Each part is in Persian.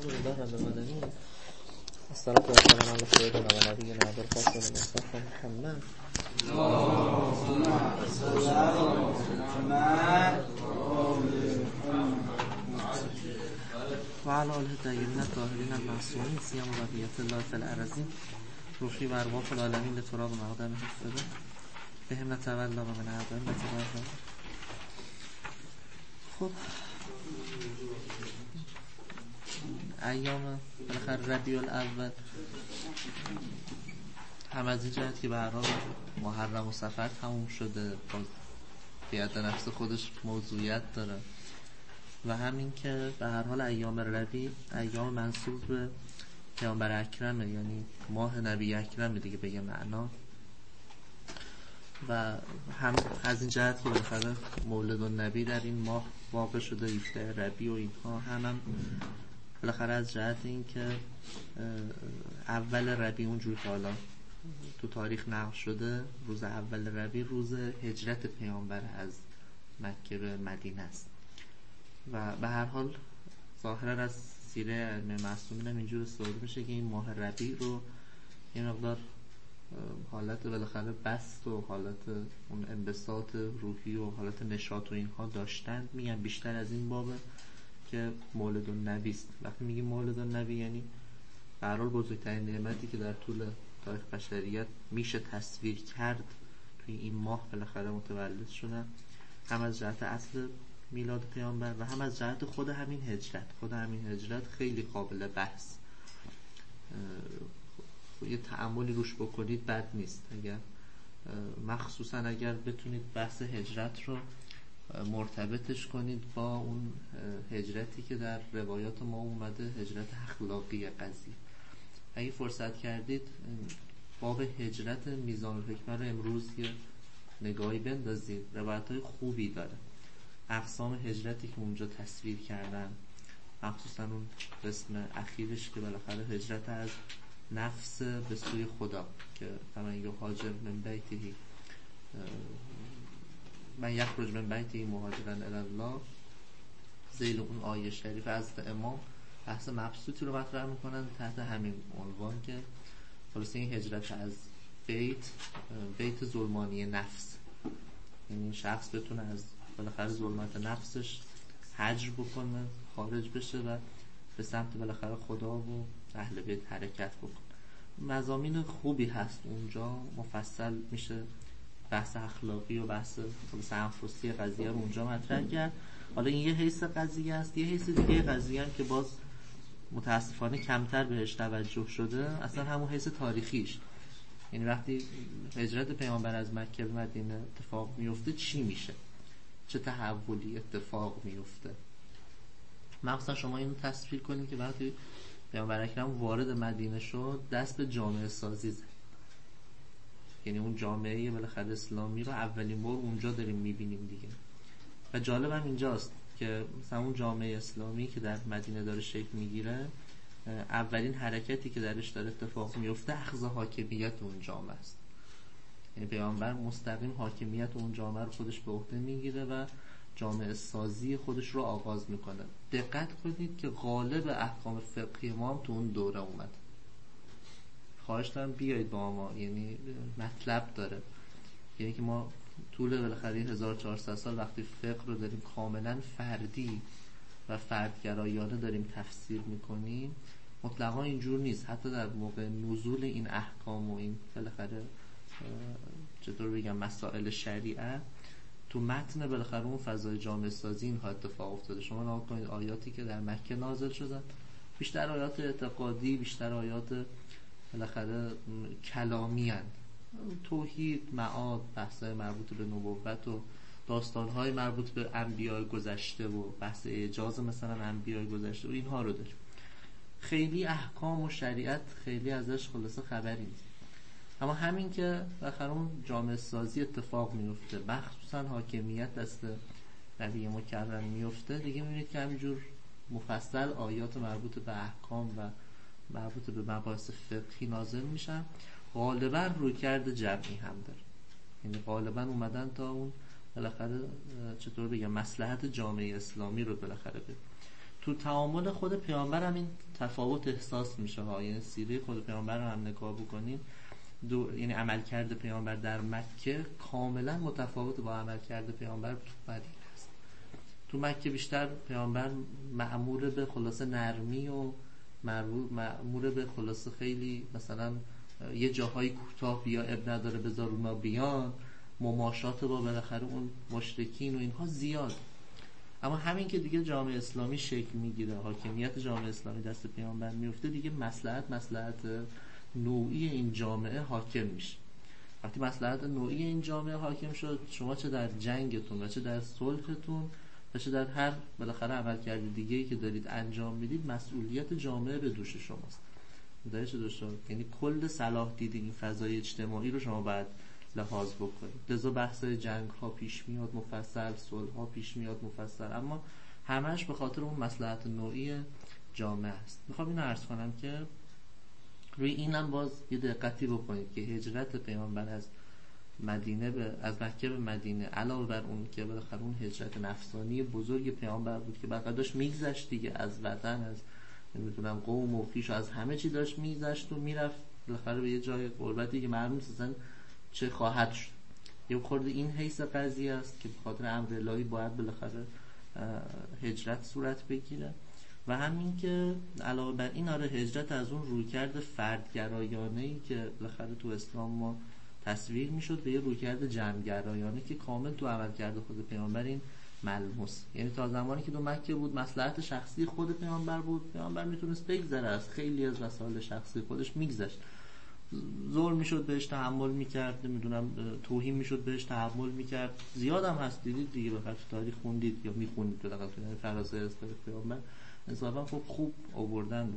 الحمدلله رب العالمین. الصلاة والسلام علی سیدنا و نبینا ابوالقاسم مصطفی محمد و علی آله الطاهرین الطاهرین المعصومین سیما بقیة الله فی الارضین روحی و ارواح العالمین لتراب مقدم حفظه بهم نتولا و من اعظم نتولا. خب ایام بالاخره ربیع الاول هم از این جهت که به هر حال محرم و صفر تموم شده، بیاد نفس خودش موضوعیت داره و همین که به هر حال ایام ربیع ایام منسوب به پیامبر اکرمه، یعنی ماه نبی اکرمه دیگه به یه معنا، و هم از این جهت که بالاخره مولد النبی در این ماه واقع شده 17 ربیع و اینها هم بالاخره از جهت این که اول ربیع اونجور که حالا تو تاریخ نقل شده روز اول ربیع روز هجرت پیامبر از مکه به مدینه است و به هر حال ظاهرا از سیره ائمه معصومین هم اینجور استفاده میشه که این ماه ربیع رو یه مقدار حالت بالاخره بست و حالت اون انبساط روحی و حالت نشاط و اینها داشتند. میگن بیشتر از این بابه که مولد النبی است. وقتی میگیم مولد النبی یعنی به هر حال بزرگترین نعمتی که در طول تاریخ بشریت میشه تصویر کرد توی این ماه بالاخره متولد شدن، هم از جهت اصل میلاد پیامبر و هم از جهت خود همین هجرت خیلی قابل بحث. یه تأملی روش بکنید بد نیست، اگر مخصوصا اگر بتونید بحث هجرت رو مرتبطش کنید با اون هجرتی که در روایات ما اومده، هجرت اخلاقی قضیه. اگه فرصت کردید باب هجرت میزان الحکمه رو امروز یه نگاهی بندازید، روایت‌های خوبی داره. اقسام هجرتی که اونجا تصویر کردن، مخصوصا اون قسم اخیرش که بالاخره هجرت از نفس به سوی خدا که فمن یهاجر من بیته من یخرج من بیته مهاجرا الی الله، ذیل اون آیه شریف از امام بحث مبسوطی رو مطرح میکنن تحت همین عنوان که خلاص این هجرت از بیت ظلمانی نفس، یعنی شخص بتونه از بالاخره ظلمت نفسش هجر بکنه، خارج بشه و به سمت بالاخره خدا و اهل بیت حرکت بکنه. مضامین خوبی هست اونجا، مفصل میشه بحث اخلاقی و بحث انفسی قضیه رو اونجا مطرح کرد. حالا این یه حیث قضیه است. یه حیث دیگه قضیه هم که باز متاسفانه کمتر بهش توجه شده، اصلا همون حیث تاریخیش، یعنی وقتی هجرت پیامبر از مکه به مدینه اتفاق میفته چی میشه، چه تحولی اتفاق میفته. مثلا شما اینو تصویر کنید که وقتی پیامبر اکرم وارد مدینه شد دست به جامعه سازی زد، یعنی اون جامعه بالاخره اسلامی رو اولین بار اونجا داریم میبینیم دیگه. و جالب هم اینجاست که مثلا اون جامعه اسلامی که در مدینه داره شکل میگیره، اولین حرکتی که درش داره اتفاق میفته اخذ حاکمیت اون جامعه است، یعنی پیامبر مستقیم حاکمیت اون جامعه رو خودش به عهده میگیره و جامعه سازی خودش رو آغاز میکنه. دقت کنید که غالب احکام فقهی ما هم تو اون دوره اومد. خواهش دارم بیایید با ما، یعنی مطلب داره، یعنی که ما طول بالاخره 1400 سال وقتی فقه رو داریم کاملا فردی و فردگرایانه داریم تفسیر میکنیم، مطلقا اینجور نیست. حتی در موقع نزول این احکام و این بالاخره چطور بگم مسائل شریعه، تو متن بالاخره اون فضای جامعه سازی اینها اتفاق افتاده. شما نگاه کنید آیاتی که در مکه نازل شدن بیشتر آیات اعتقادی، بیشتر آیات بالاخره کلامی هستند، توحید، معاد، بحث‌های مربوط به نبوت و داستان‌های مربوط به انبیاء گذشته و بحث اعجاز مثلا انبیاء گذشته و اینها رو داریم. خیلی احکام و شریعت خیلی ازش خلاصه خبری نیست. اما همین که بالاخره اون جامعه سازی اتفاق میفته، مخصوصا حاکمیت دست نبی مکرم میفته، دیگه میبینید که همینجور مفصل آیات مربوط به احکام و مربوط به مباحث فقهی نازل میشن. غالبا رویکرد جمعی هم داره، یعنی غالبا اومدن تا اون بالاخره چطور بگم مصلحت جامعه اسلامی رو بالاخره تو تعامل خود پیامبر هم این تفاوت احساس میشه ها. یعنی سیره خود پیامبر رو هم نگاه بکنین، یعنی عملکرد پیامبر در مکه کاملا متفاوت با عملکرد پیامبر تو مدینه است. تو مکه بیشتر پیامبر مأمور به خلاصه نرمی و مأمور به خلاصه خیلی مثلا یه جاهای کوتاه بیا اب نداره بذار اونا بیان، مماشات با بالاخره اون مشرکین و اینها زیاد. اما همین که دیگه جامعه اسلامی شکل میگیره، حاکمیت جامعه اسلامی دست پیامبر میفته، دیگه مصلحت نوعی این جامعه حاکم میشه. وقتی مصلحت نوعی این جامعه حاکم شد، شما چه در جنگتون و چه در صلحتون و چه در هر بالاخره عملکرد دیگه‌ای که دارید انجام میدید، مسئولیت جامعه به دوش شماست. متوجه شدید؟ یعنی کل صلاح دیدین این فضای اجتماعی رو شما باید لحاظ بکنید. لذا بحث‌های جنگ‌ها پیش میاد مفصل، صلح‌ها پیش میاد مفصل، اما همش به خاطر اون مصلحت نوعی جامعه است. میخوام اینو عرض کنم که روی اینم باز یه دقتی بکنید که هجرت پیامبر از مکه به مدینه، علاوه بر اون که بالاخره اون هجرت نفسانی بزرگ پیامبر بود که بعد داشت میگذشت دیگه از وطن، از نمیدونم قوم و خویش و از همه چی داشت میگذشت و میرفت بالاخره به یه جای غربتی که معلوم نیست چه خواهد شد. یه خورده این حیث قضیه است که به خاطر امر الهی باید بالاخره هجرت صورت بگیره. و همین که علاوه بر این هجرت از اون رویکرد فردگرایانه‌ای که بالاخره تو اسلام ما تصویر میشد به یه رویکرد جمع‌گرایانه که کامل تو عملکرد خود پیامبر این ملموس. یعنی تا زمانی که تو مکه بود مصلحت شخصی خود پیامبر بود، پیامبر میتونست بگذره از خیلی از مسائل شخصی خودش، میگذشت. ظلم میشد بهش تحمل میکرد، نمیدونم توهین میشد بهش تحمل میکرد، زیاد هم هست دیدید دیگه، بخاطر تاریخ خوندید یا میخونید تو فراسای از تاریخ پیامبر انصافا خوب آوردن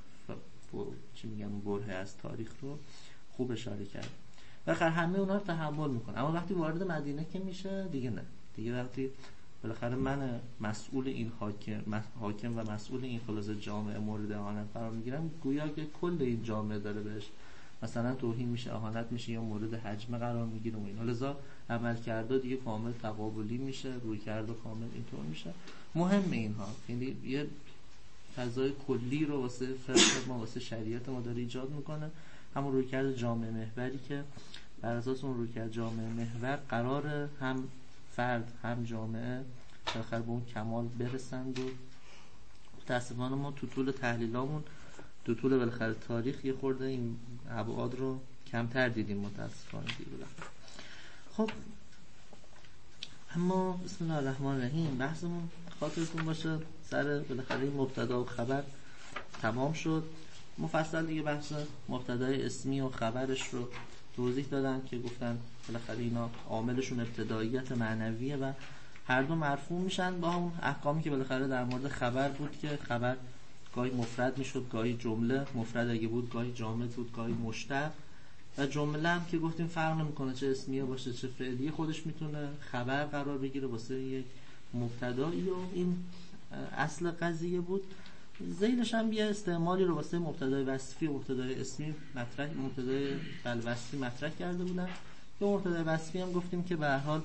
چی میگن بره از تاریخ رو خوب اشاره کرد. بالاخره همه اونا رو تحمل میکنه. اما وقتی وارد مدینه که میشه دیگه نه، دیگه وقتی بالاخره من مسئول این حاکم و مسئول این خلاصه جامعه مورد اهانت قرار میگیرم، گویا که کل این جامعه داره بهش مثلا توهین میشه، اهانت میشه یا مورد هجمه قرار میگیره و این. لذا عملکرد دیگه کامل تقابلی میشه، رویکرد کامل اینطور میشه. مهم اینها، یعنی یه فضای کلی رو واسه فرق ما، واسه شریعت ما داره ایجاد میکنه، همون رویکرد جامعه محوری که بر اساس اون رویکرد جامعه محور قرار هم فرد هم جامعه بالاخره به اون کمال برسند. و متاسفانه ما تو طول تحلیلامون تو طول بالاخره تاریخ یه خورده این ابعاد رو کمتر دیدیم متاسفانه دیگه. خب اما بسم الله الرحمن الرحیم، بحثمون خاطرتون باشه سر بالاخره این مبتدا و خبر تمام شد. مفصل دیگه بحث مبتدای اسمی و خبرش رو توضیح دادن که گفتن بالاخره اینا عاملشون ابتداییت معنویه و هر دو مرفوع میشن با اون احکامی که بالاخره در مورد خبر بود که خبر گاهی مفرد میشد، گاهی جمله مفرد اگه بود، گاهی جامد بود، گاهی مشتق. و جمله هم که گفتیم فرق نمیکنه چه اسمیه باشه چه فعلیه، خودش میتونه خبر قرار بگیره واسه یک مبتدایی و این اصل قضیه بود. ذیلش هم یه استعمالی رو واسه مبتدای وصفی و مبتدای اسمی مبتدای وصفی مطرح کرده بودن که مبتدای وصفی هم گفتیم که به هر حال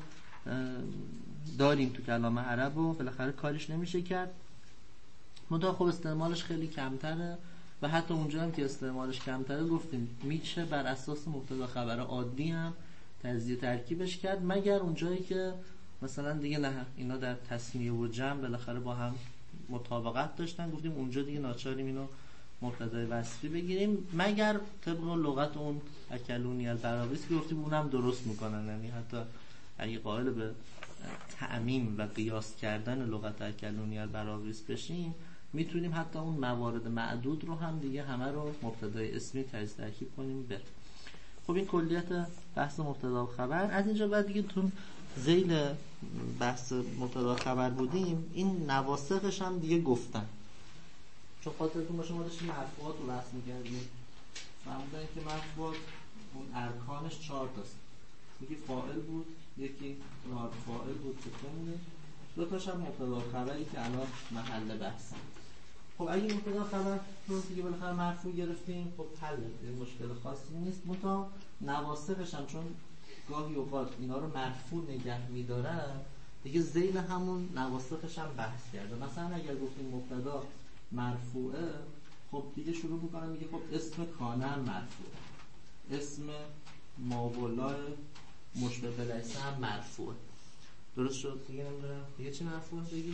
داریم تو کلام عرب و بالاخره کارش نمیشه کرد، منتها خب استعمالش خیلی کمتره و حتی اونجا هم که استعمالش کمتره گفتیم میشه بر اساس مبتدا خبر عادی هم تجزیه ترکیبش کرد، مگر اونجایی که مثلا دیگه نه اینا در تسمیه و جمع بالاخره با هم مطابقت داشتن، گفتیم اونجا دیگه ناچاریم اینو مبتدای وصفی بگیریم، مگر طبق لغت اون اکلونی البراویز که گفتیم اونم درست میکنن. یعنی حتی اگه قائل به تعمیم و قیاس کردن لغت اکلونی البراویز بشیم، میتونیم حتی اون موارد معدود رو هم دیگه همه رو مبتدای اسمی تجزیه ترکیب کنیم بر. خب این کلیت بحث مبتدا و خبر. از اینجا بعد دیگه تو ذیل بحث مبتدا و خبر بودیم، این نواسخش هم دیگه گفتن، چون خاطرتون باشه ما داشتیم مرفوعات رو بحث می‌کردیم. معمولا که مرفوعات اون ارکانش 4 تاست، یکی فاعل بود، یکی نائب فاعل بود که کنیم، دو تاش هم مبتدا و خبری که الان محل بحثه. خب اگه مبتدا خبر رو دیگه بالاخره مرفوع گرفتیم، خب حل مشکل خاصی نیست. منتها نواسخش هم چون گاهی اوقات اینا رو مرفوع نگه می‌دارن، دیگه ذیل همون نواسخش هم بحث کرده. مثلا اگر گفتیم مبتدا مرفوعه، خب دیگه شروع میکنه میگه خب اسم کانه هم مرفوعه، اسم ماولا مشبه به لیس هم مرفوعه. درست شد؟ دیگه نمیدونم دیگه چی مرفوعه بگی؟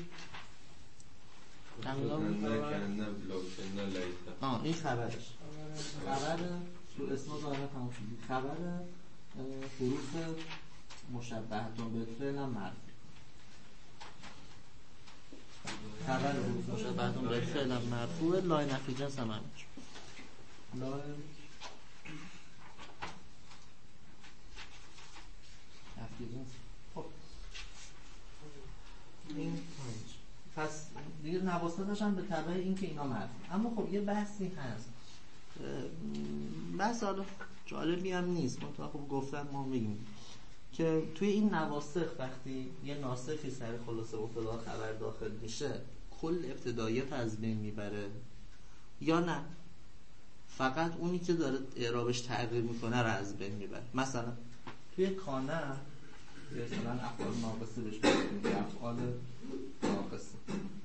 این خبرش، خبر تو اسم ظاهر تمام شد، خبر حروف مشبهتون به فعل هم مرفوع، خبر حروف مشبهتون به فعل هم مرفوع، لای نفی جنس هم همینجور، لای نفی جنس. خب این پس دیگه نواسطش هم به تبع این که اینا مرفوع. اما خب یه بحثی هست، بحث حالا جالبی هم نیست، منطقه خب گفتن ما میگیم که توی این نواسخ وقتی یه ناسخی سر خلاصه مبتدا خبر داخل میشه کل ابتداییت از بین میبره یا نه فقط اونی که داره اعرابش تغییر میکنه رو از بین میبره؟ مثلا توی کانه مثلا افعال ناقصه بهش میگیم، افعال ناقصه.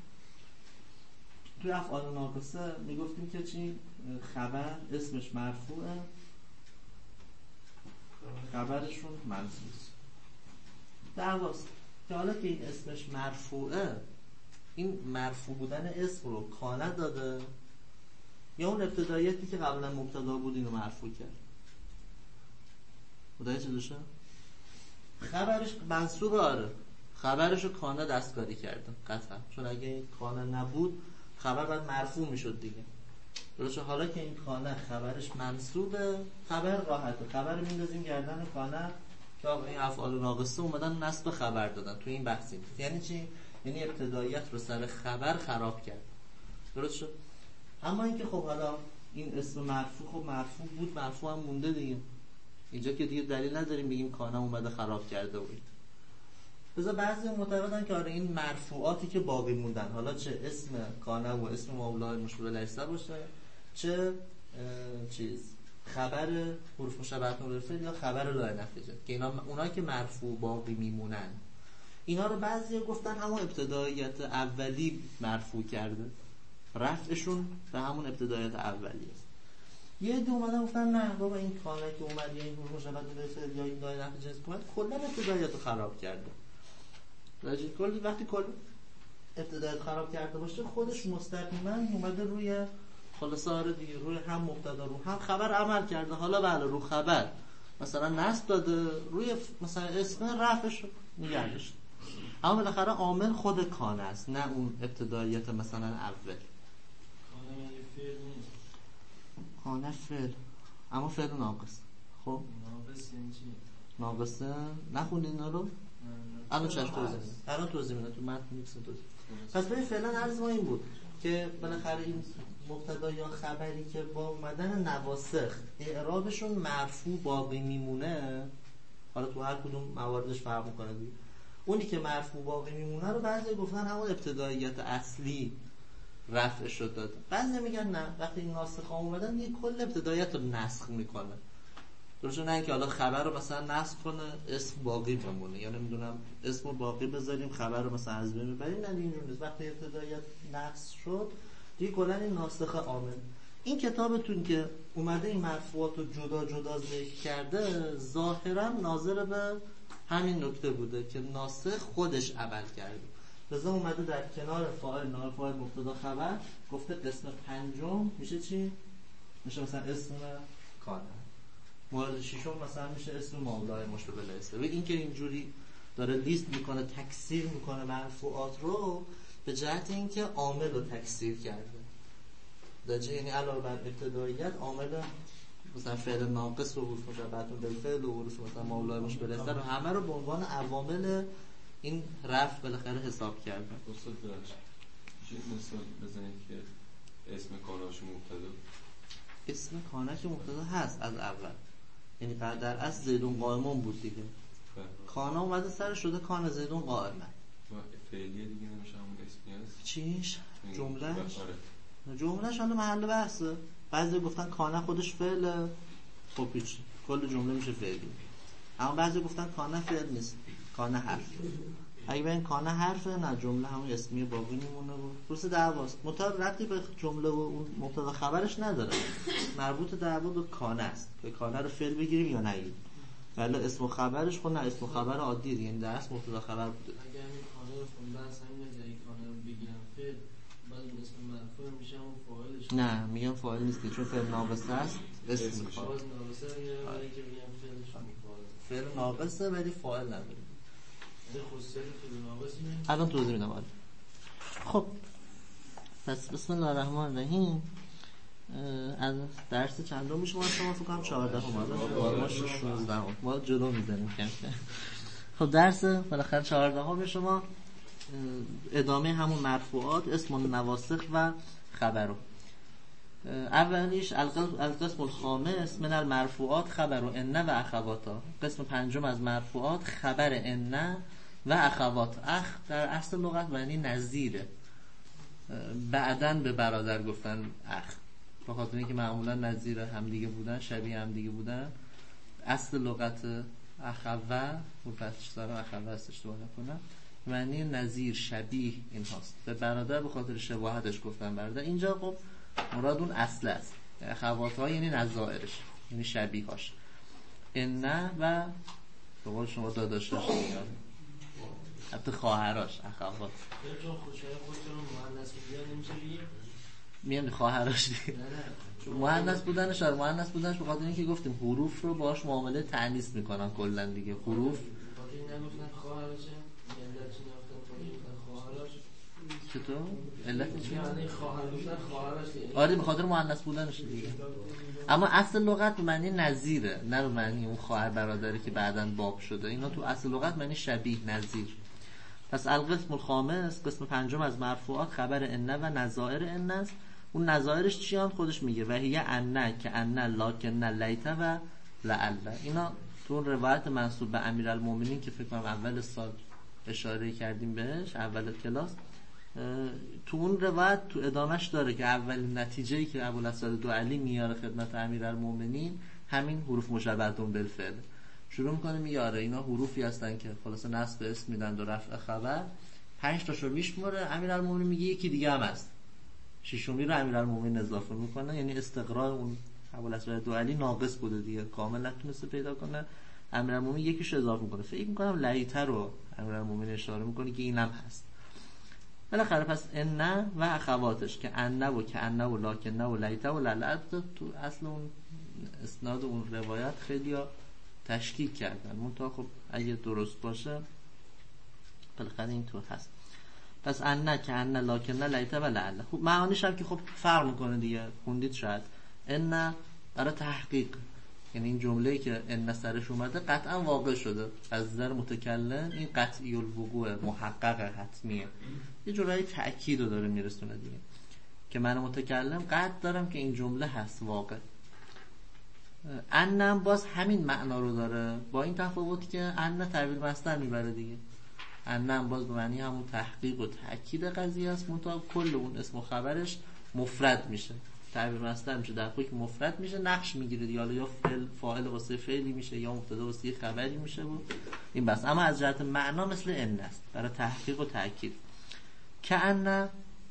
توی افعال ناقصه میگفتیم که چی؟ خبر اسمش مرفوعه، خبرشون منصوب. در واقع که حالا که این اسمش مرفوعه، این مرفوع بودن اسم رو کانه داده یا اون ابتداییتی که قبلا مبتدا بود اینو مرفوع کرد؟ متوجه شدی؟ خبرش منصوبه، آره خبرشو کانه دستکاری کرده قطعا، چون اگه این کانه نبود خبر باید مرفوع میشد دیگه. درسته؟ حالا که این کانه خبرش منصوبه، خبر راحته، خبر میندازیم گردن کانه که آقا این افعال ناقصه اومدن نصب خبر دادن. تو این بحثی یعنی چی؟ یعنی ابتداییت رو سر خبر خراب کرد. درست شد؟ اما اینکه خب حالا این اسم مرفوع خب مرفوع بود، مرفوع هم مونده دیگه، اینجا که دیگه دلیل نداریم بگیم کانه اومده خراب کرده بود. بذار بعضی معتقدن که آره این مرفوعاتی که باقی موندن، حالا چه اسم کانه و اسم مولای مشبوه لیس باشه، چه چیز خبر حروف مشبهه به فعل یا خبر لای نفیجه، که اینا اونایی که مرفوع باقی میمونن اینا رو بعضی گفتن همون ابتداییت اولی مرفوع کرده، رفعشون به همون ابتداییت اولی است. یه عده اومدن گفتن نه بابا این کانه که اومد یا این حروف مشبهه به فعل یا این لای نفیجه اومد کلا ابتداییت رو خراب کرده. راجع کلی وقتی کل ابتداییت خراب کرده باشه خودش مستقیما اومده روی خلاصه دیگه، روی هم مبتدا رو هم خبر عمل کرده. حالا بله رو خبر مثلا نصب داده، روی مثلا اسم رفعش میگردش، اما بالاخره عامل خود کانه است نه اون ابتداییت مثلا اول. کانه یعنی فعل نیست، کانه فعل، اما فعل ناقص. خب ناقص یعنی چی؟ ناقصه نخوندین اینا رو؟ الان توضیح میدم تو متن نیست توضیح. پس ببین فعلا عرض ما این بود که بالاخره این مبتدا یا خبری که با اومدن نواسخ اعرابشون مرفوع باقی میمونه، حالا تو هر کدوم مواردش فرق میکنه دیگه، اونی که مرفوع باقی میمونه رو بعضی گفتن همون ابتداییت اصلی رفع شد داده، بعضی میگن نه وقتی این ناسخ اومدن یه کل ابتداییت رو نسخ میکنه. درسته؟ نه اینکه حالا خبر رو مثلا نسخ کنه اسم باقی بمونه، یا نمیدونم اسم رو باقی بذاریم خبر رو مثلا از بین ببریم، نه اینجوری نیست. وقتی ابتداییت نسخ شد دیگه کلا این ناسخ عامل. این کتابتون که اومده این مرفوعات رو جدا جدا ذکر کرده ظاهرا ناظر به همین نکته بوده که ناسخ خودش عمل کرده، لذا اومده در کنار فاعل نائب فاعل مبتدا خبر گفته قسم پنجم میشه چی؟ میشه مثلا اسم کانه، مورد ششم مثلا میشه اسم مولای مشبه به لیس. این که اینجوری داره لیست میکنه تکثیر میکنه مرفوعات رو به جهت اینکه عامل رو تکثیر کرده داجه، یعنی علاوه بر ابتداییت عامل مثلا فعل ناقص و حروف مشبهه بالفعل و حروف مثلا مولای مشبه به لیس رو همه رو به عنوان عوامل این رفع بالاخره حساب کردن. استاد درش چه مثال بزنید که اسم کانه‌اش مبتدا، اسم کانه‌اش مبتدا هست از اول، یعنی در اصل زیدون قائمون بود دیگه، کانه اومده سر شده کانه زیدون قائمه و فعلیه دیگه نمیشه همون اسمی هست. چیش؟ جملهش؟ آره. جملهش حالا محل بحثه، بعضی گفتن کانه خودش فعله، خب هیچ کل جمله میشه فعلی، اما بعضی گفتن کانه فعل نیست، کانه حرف. اگه بگین کانه حرفه، نه جمله همون اسمی باقی میمونه و پرسه دعواست. مطابق ربطی به جمله و اون مبتدا خبرش نداره، مربوط دعوا به کانه است که کانه رو فعل بگیریم یا نگیریم. ولی اسم و خبرش خود نه، اسم و خبر عادیه دیگه، این درس مبتدا خبر بوده. اگر این کانه رو خوندن اصلا نمیده این کانه رو بگیرم فعل بعد این اسم مرفوع میشه اون فاعلش. نه میگم فاعل نیست چون فعل ناقصه است، اسم باز ناقصه میگه ولی که میگم فعلش فاعل. فعل ناقصه ولی فاعل نداره. این خصوصیت فعل ناقص میشه. الان توضیح میدم. خب پس بسم الله الرحمن الرحیم. از درس چندم شما فکر کنم 14 ما 16 ما جلو میزنیم کم کم. خب درس بالاخره 14 شما ادامه همون مرفوعات، اسم النواسخ و خبرو. اولیش القسم الخامس من المرفوعات خبر ان و اخواتا. قسم پنجم از مرفوعات خبر ان و اخوات. اخ در اصل لغت معنی نظیره، بعدن به برادر گفتن اخ، به خاطر اینکه معمولا نظیر همدیگه بودن، شبیه همدیگه بودن. اصل لغت اخوه مفتش دارم اخوه است اشتباه نکنم، معنی نظیر شبیه این هاست. به برادر به خاطر شباهتش گفتن برادر. اینجا خب مراد اون اصل است. اخوات ها یعنی نظائرش، یعنی شبیه هاش. ان و به قول شما داداشش، حتی خواهراش اخوات. چون خوشای خودتون مؤنث میگن نمیشه بگیم میگن خواهراش دیگه. مؤنث بودنش آره، مؤنث بودنش به خاطر اینکه گفتیم حروف رو باهاش معامله تأنیث میکنن کلا دیگه. حروف خاطر این نگفتن خواهرشه، علت چی نگفتن خواهراش؟ چطور؟ علت چی؟ یعنی خواهر گفتن خواهرش دیگه. آره به خاطر مؤنث بودنش دیگه. اما اصل لغت به معنی نظیره، نه به معنی اون خواهر برادری که بعداً باب شده. اینا تو اصل لغت معنی شبیه، نظیر. پس القسم الخامس، قسم پنجم از مرفوعات خبر ان و نظائر ان است. اون نظائرش چیان خودش میگه و هی ان که ان لکن لیت و لعل. اینا تو اون روایت منسوب به امیرالمومنین که فکر کنم اول سال اشاره کردیم بهش، اول کلاس، تو اون روایت تو ادامش داره که اولین نتیجه‌ای که ابوالاسود دوعلی میاره خدمت امیرالمومنین همین حروف مشبهه‌تون بالفعل. شروع میکنه میاره اینا حروفی هستن که خلاصه نصب اسم میدن و رفع خبر. 5 تاشو میشمره، امیرالمومنین میگه یکی دیگه هم هست، ششمی رو امیرالمومنین اضافه میکنه. یعنی استقراء اون ابوالاسود دوعلی ناقص بوده دیگه، کامل نتونسته پیدا کنه. امیرالمومنین یکیشو اضافه میکنه. فکر میکنم لیتر رو امیرالمومنین اشاره میکنه که اینم هست. بالاخره پس ان و اخواتش که ان و که ان و لکن و لیت و لعلت تو اصل اون اسناد اون روایت خیلی تشکیک کردن. منتها خب اگه درست باشه بالاخره اینطور هست. پس ان که ان لکن لیت و لعل. خب معانیش هم که خب فرق میکنه دیگه، خوندید شاید. ان برای تحقیق، یعنی این جمله‌ای که ان سرش اومده قطعا واقع شده از نظر متکلم، این قطعی الوقوع، محقق، حتمیه. یه جورایی تأکید رو داره میرسونه دیگه که من متکلم قطع دارم که این جمله هست واقع. انم باز همین معنا رو داره، با این تفاوت که ان تعبیر مصدر میبره دیگه. انم باز به معنی همون تحقیق و تأکید قضیه است، منتها کل اون اسم و خبرش مفرد میشه، تعبیر مصدر میشه، در حکم مفرد میشه، نقش میگیره دیگه. حالا یا فاعل واسه فعلی میشه یا مبتدا واسه خبری میشه و این بس. اما از جهت معنا مثل ان است، برای تحقیق و تأکید. کأن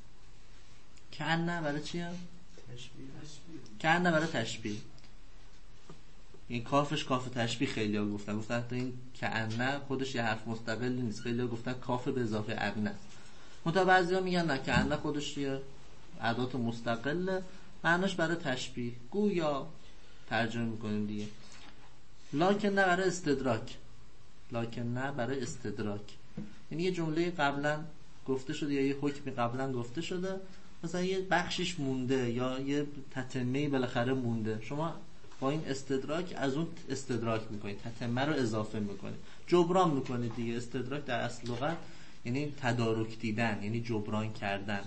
برای چیه؟ کأن برای تشبیه. این کافش کاف تشبیه خیلی ها گفتن این کأن خودش یه حرف مستقلی نیست، خیلی ها گفتن کاف به اضافه ان است. منتها بعضی ها میگن نه، کأن خودش یه ادات مستقله، معناش برای تشبیه گویا ترجمه میکنیم دیگه. لکن نه برای استدراک، لکن نه برای استدراک، یعنی یه جمله قبلا گفته شده یا یه حکمی قبلا گفته شده، مثلا یه بخشش مونده یا یه تتمه‌ای بالاخره مونده، شما با این استدراک از اون استدراک میکنید، تتمه رو اضافه میکنید، جبران میکنید دیگه. استدراک در اصل لغت یعنی تدارک دیدن، یعنی جبران کردن.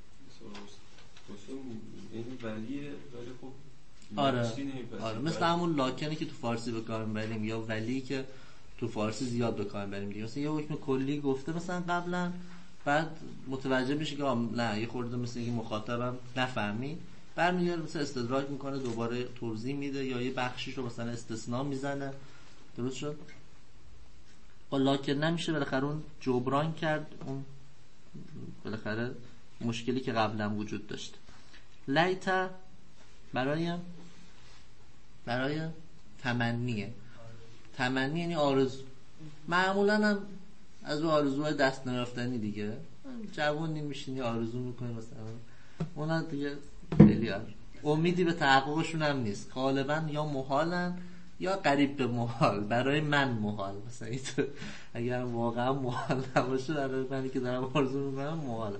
یعنی ولیه ولی خب آره مثل همون لاکنی که تو فارسی به کار میبریم یا ولی که تو فارسی زیاد به کار میبریم دیگه. مثلا یه حکم کلی گفته مثلا قبلا، بعد متوجه میشه که نه یه خورده مثل اینکه مخاطبم نفهمی، برمیگرده مثلا استدراک میکنه، دوباره توضیح میده یا یه بخشیش رو مثلا استثناء میزنه. درست شد؟ با لاکن نمیشه بالاخره اون جبران کرد اون بالاخره مشکلی که قبلا وجود داشت. لیت برای تمنیه. تمنی یعنی آرزو. معمولا هم از اون آرزوهای دست نرفتنی دیگه، جوونی میشینی آرزو میکنی مثلا اونا دیگه خیلی امیدی به تحققشون هم نیست، غالبا یا محالن یا قریب به محال. برای من محال، مثلا اگر واقعا محال نباشه برای منی که دارم آرزو میکنم محاله.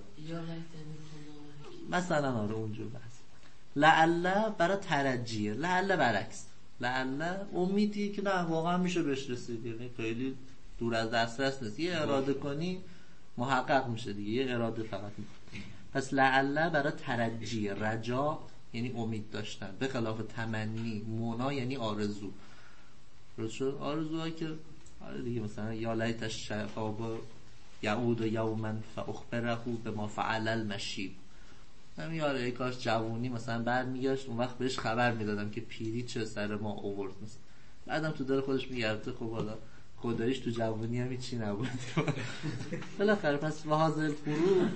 مثلا آره اونجور بس. لعل برای ترجیه، لعل برعکس، لعل امیدی که نه واقعا میشه بهش رسید، یعنی خیلی دور از دسترس نیست، یه اراده کنی محقق میشه دیگه، یه اراده فقط میکنی. پس لعل برای ترجیه، رجا یعنی امید داشتن، به خلاف تمنی. مونا یعنی آرزو. آرزوها که دیگه مثلا یا لیتش شباب یعود و یومن فاخبره بما فعل المشیب، همین یاره کاش جوونی مثلا برمیگشت اون وقت بهش خبر میدادم که پیری چه سر ما آورد مثلا. بعدم تو دل خودش میگرده خب حالا خداییش تو جوونی هم چی نبود. بالاخره پس وحاظ الفروع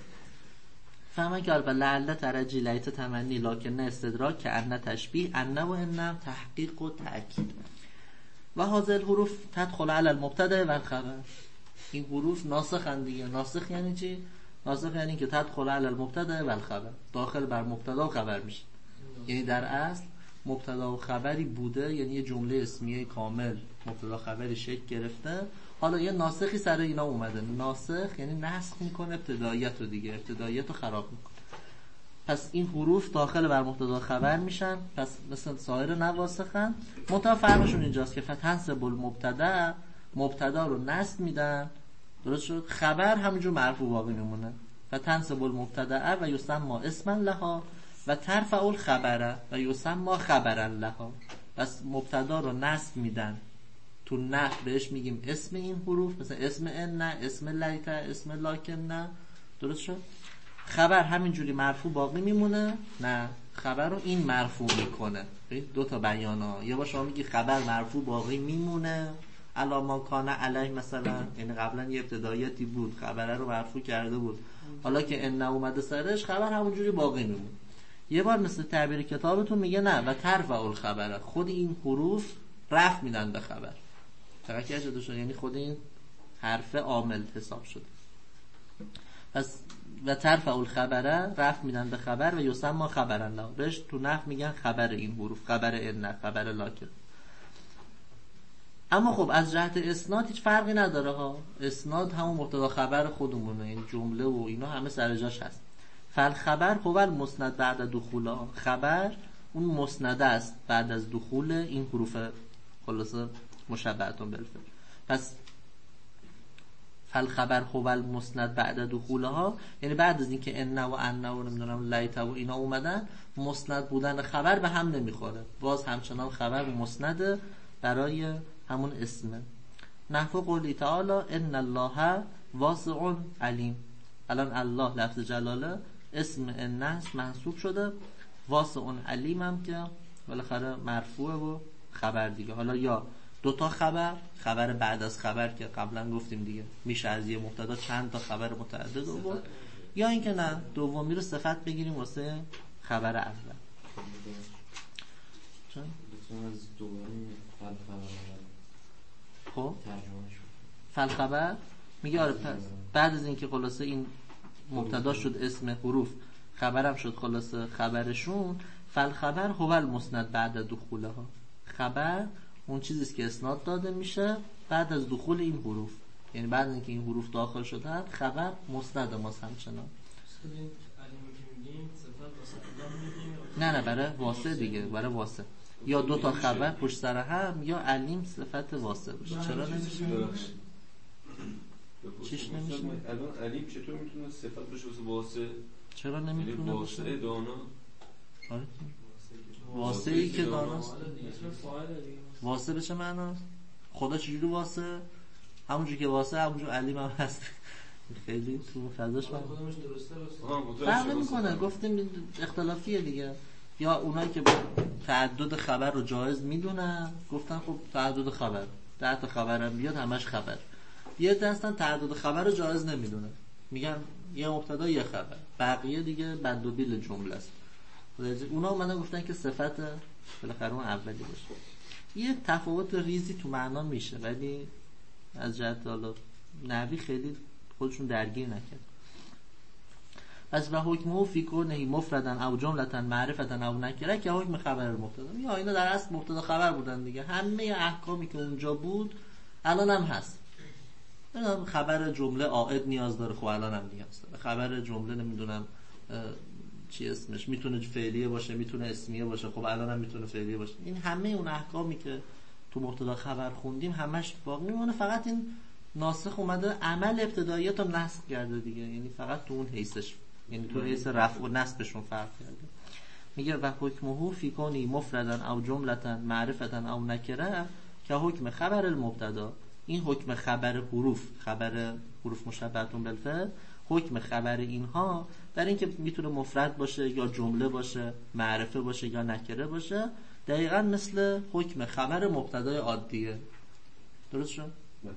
فهمن که البته لعل ترجی لیت تمنی لکن استدراک که ان تشبیه ان و انم تحقیق و تأکید. و هذه الحروف تدخل علی المبتدا و الخبر. این حروف ناسخن دیگه. ناسخ یعنی چی؟ ناسخ یعنی که تدخل علی المبتدا و الخبر، داخل بر مبتدا و خبر میشه. یعنی در اصل مبتدا و خبری بوده، یعنی یه جمله اسمیه کامل مبتدا خبری شکل گرفته، حالا یه ناسخی سر اینا اومده. ناسخ یعنی نسخ میکنه ابتداییت رو دیگه، ابتداییت رو خراب میکنه. پس این حروف داخل بر مبتدا خبر میشن، پس مثل سایر نواسخن. منتها فرقشون اینجاست که فتنسب المبتدا، مبتدا رو نصب میدن، درست شد، خبر همینجور مرفوع باقی میمونه. فتنسب المبتدا و یسمى اسما لها و ترفع الخبر و یسمى خبرا لها. پس مبتدا رو نصب میدن، تو نحو بهش میگیم اسم این حروف، مثلا اسم ان، اسم لیت، اسم لکن، درست شد. خبر همینجوری مرفوع باقی میمونه، نه خبر رو این مرفوع میکنه. دو تا بیانا، یه با شما میگی خبر مرفوع باقی میمونه علاما کان علیه مثلا، یعنی قبلا یه ابتداییتی بود خبر رو مرفوع کرده بود، حالا که ان اومده سرش خبر همونجوری باقی میمونه. یه بار مثل تعبیر کتابتون میگه نه و ترفع الخبر، خود این حروف رفع میدن به خبر. توجه شده شد، یعنی خود این حرف عامل حساب شده. پس و ترفع الخبر رفع میدن به خبر و یسمى خبرا له، بهش تو نحو میگن خبر این حروف، خبر ان، خبر لکن. اما خب از جهت اسناد هیچ فرقی نداره ها، اسناد همون مبتدا خبر خودمونه، این جمله و اینا همه سر جاش هست. فالخبر هو المسند بعد دخول، خبر اون مسنده است بعد از دخول این حروف خلاصه مشبهتون بالفعل. پس فالخبر هو المسند بعد دخولها، یعنی بعد از اینکه ان و ان و نمیدونم لیت و اینا اومدن، مسند بودن خبر به هم نمیخوره، باز همچنان خبر مسند برای همون اسمه. نحو قولی تعالی ان الله واسع علیم. الان الله لفظ جلاله اسم ان است منصوب شده، واسع علیم هم که بالاخره مرفوعه و خبر دیگه. حالا یا دوتا خبر بعد از خبر که قبلا گفتیم دیگه، میشه از یه مبتدا چند تا خبر متعدد آورد، یا اینکه نه دومی رو صفت بگیریم واسه خبر اول. چون از دومی خب فالخبر میگه آره، بعد از اینکه خلاصه این مبتدا شد اسم حروف، خبرم شد خلاصه خبرشون. فالخبر هو المسند بعد دخولها، خبر اون چیزیست که اسناد داده میشه بعد از دخول این حروف، یعنی بعد از اینکه این حروف داخل شدن خبر مسند ماست همچنان. نه برای واسه دیگه، برای واسه یا دو تا خبر پشت سر هم یا علیم صفت واسه باشه. چرا نمیشه؟ چیش نمیشه؟ الان علیم چطور میتونه صفت باشه واسه؟ چرا نمیتونه باشه؟ واسه دانا. آره واسه ای که داناست. واسه به چه معناست؟ خدا چجوری واسه؟ همونجور که واسه همونجور علیم هم هست. خیلی تو فضاش فرق نمیکنه، گفتیم اختلافیه دیگه. یا اونایی که تعدد خبر رو جایز میدونن گفتن خب تعدد خبر 10 تا خبرم بیاد همش خبر، یه دستن تعدد خبر رو جایز نمیدونن، میگن یه مبتدا یه خبر، بقیه دیگه بند و بیل جمله است. اونا اومدن گفتن که صفت بالاخره اون اولی باشه. یه تفاوت ریزی تو معنا میشه، ولی از جهت حالا نحوی خیلی خودشون درگیر نکرد. پس و حکمه فی کونه مفردن او جملتن معرفتن او نکره که حکم خبر مبتدا. یا اینا در اصل مبتدا خبر بودن دیگه، همه احکامی که اونجا بود الان هم هست. خبر جمله عائد نیاز داره، خب الان هم نیاز داره. خبر جمله نمیدونم چی اسمش، میتونه فعلیه باشه، میتونه اسمیه باشه، خب الان هم میتونه فعلیه باشه. این همه اون احکامی که تو مبتدا خبر خوندیم همش باقی میمونه، فقط این ناسخ اومده عمل ابتداییات رو نسخ کرده دیگه، یعنی فقط تو اون حیثش، یعنی تو حیث رفع و نسبشون فرق کرده. میگه و حکمه فی کونی مفردن او جملتن معرفتن او نکره که حکم خبر المبتدا. این حکم خبر حروف مشبهتون بالفعل، حکم خبر اینها در این که میتونه مفرد باشه یا جمله باشه، معرفه باشه یا نکره باشه، دقیقاً مثل حکم خبر مبتدای عادیه. درست شد؟